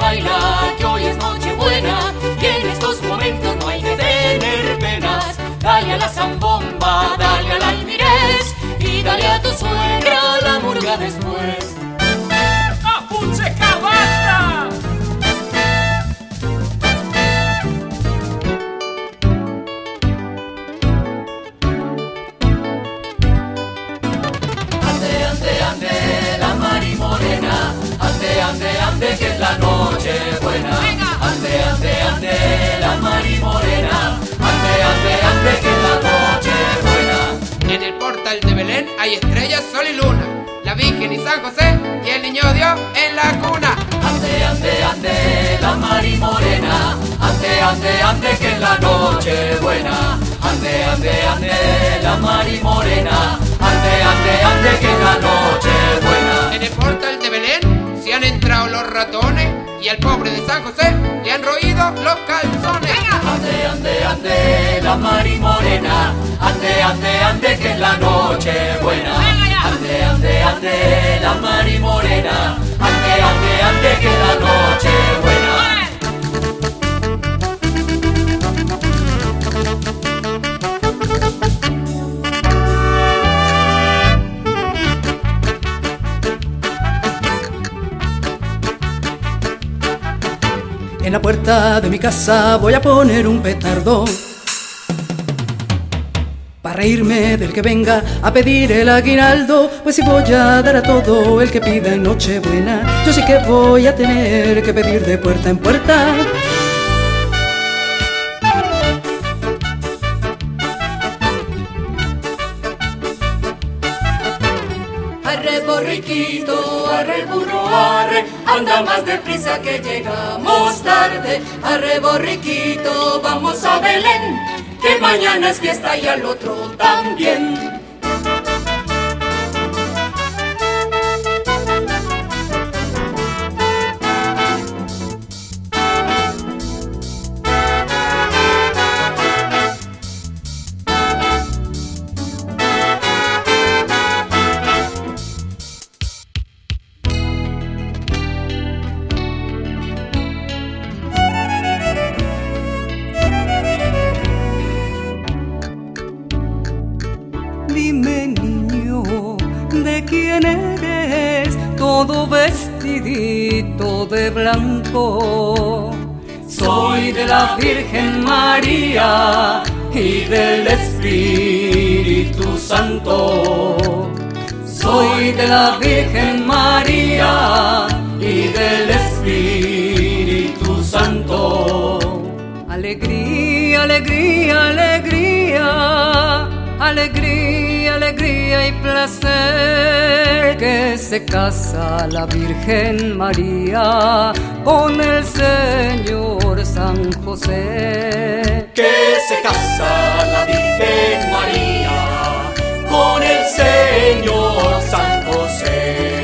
baila, que hoy es noche buena, y en estos momentos no hay que tener penas. Dale a la zambomba, dale al almirez, y dale a tu suegra la murga después. ¡Apucheca, basta! Ande, la Mari Morena, ande, que es la noche buena. Ande, la Mari Morena, ande, que es la noche buena. En el portal de Belén hay estrellas, sol y luna, la Virgen y San José y el niño Dios en la cuna. Ande, la Mari Morena, ande, que es la noche buena. Ande, la Mari Morena, ande, que es la noche buena. En el portal de Belén se han entrado los ratones y al pobre de San José le han roído los calzones. Ande, la Mari Morena, ande, que es la noche buena. Ande, la Mari Morena, ande, que es la noche buena. En la puerta de mi casa voy a poner un petardo para reírme del que venga a pedir el aguinaldo. Pues si voy a dar a todo el que pida en Nochebuena, yo sí que voy a tener que pedir de puerta en puerta. Arre borriquito, arre burro, arre, anda más deprisa que llegamos tarde. Arre borriquito, vamos a Belén, que mañana es fiesta y al otro también. Dime, niño, ¿de quién eres? Todo vestidito de blanco. Soy de la Virgen María y del Espíritu Santo. Soy de la Virgen María y del Espíritu Santo. Alegría, alegría, alegría, alegría, alegría y placer, que se casa la Virgen María con el Señor San José. Que se casa la Virgen María con el Señor San José.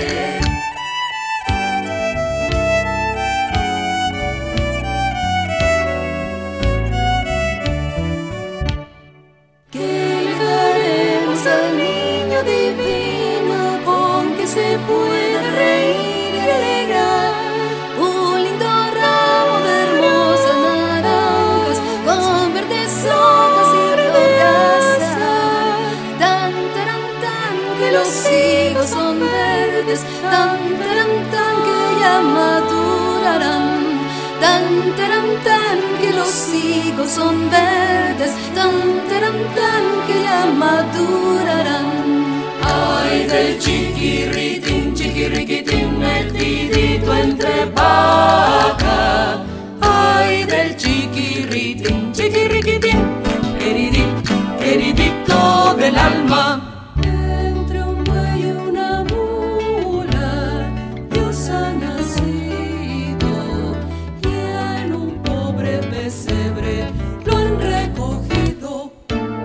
Divino, con que se pueda reír y alegrar, un lindo ramo de hermosas naranjas con verdes hojas y redondas. Tan, taran, tan, que los higos son verdes, tan, taran, tan, que ya madurarán. Tan, taran, tan, que los higos son verdes, tan, taran, tan, que ya madurarán. Ay del chiquirritín, chiquirriquitín, metidito entre vacas. Ay del chiquirritín, chiquirriquitín, queridito, queridito del alma. Entre un buey y una mula, Dios ha nacido, y en un pobre pesebre lo han recogido.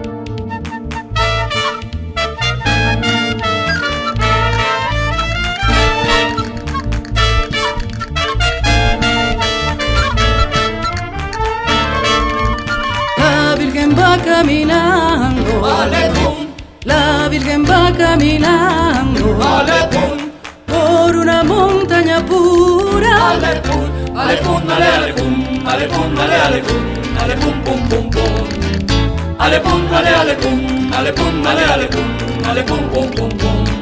Va caminando, Alepum, la Virgen va caminando alepum, por una montaña pura. alepum, ale pum, ale ale pum, ale pum, ale ale pum, ale pum pum pum pum. Ale pum, ale ale pum, ale pum, ale ale pum, ale pum pum pum pum.